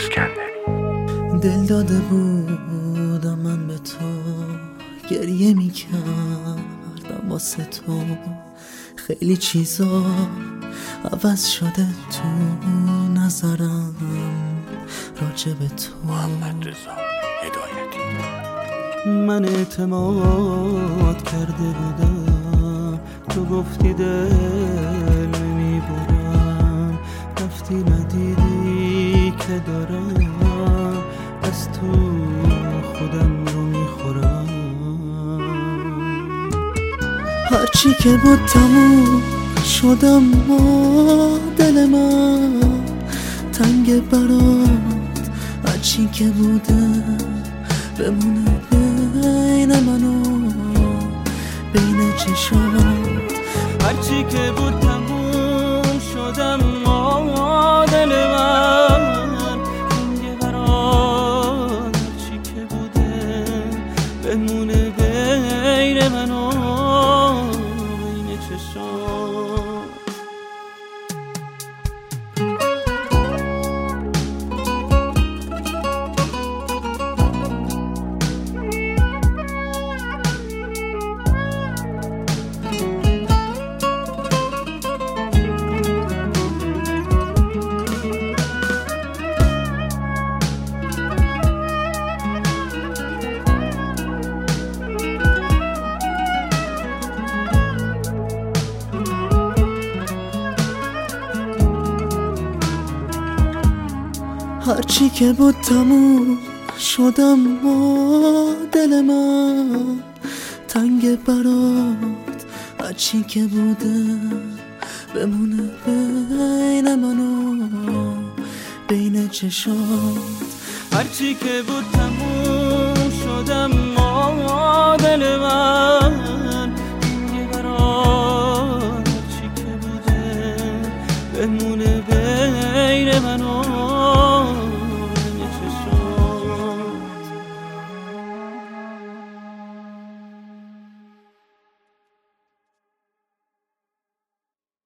اسکندری. دل داده بودم من به تو، گریه میکردم واسه تو، خیلی چیزا عوض شده تو نظرم راجع به تو. محمد رضا هدایتی. من اعتماد کرده بودم، تو گفتی دل میبرم، رفتی ندیدی که دارم از تو خودم رو میخورم. هرچی که بود تموم شدم با دل من تنگ برات، هرچی که بوده بمونه بین من و بین چشات. هرچی که بود تموم شدم با دل من تنگ برات، هرچی که بوده بمونه بین من و بین چشات. هرچی که بود تموم شدم با دل من تنگ برات، هرچی که بوده بمونه بین من و بین چشات. هرچی که بود تموم شدم با دل من تنگ برات، هرچی که بوده بمونه بین من و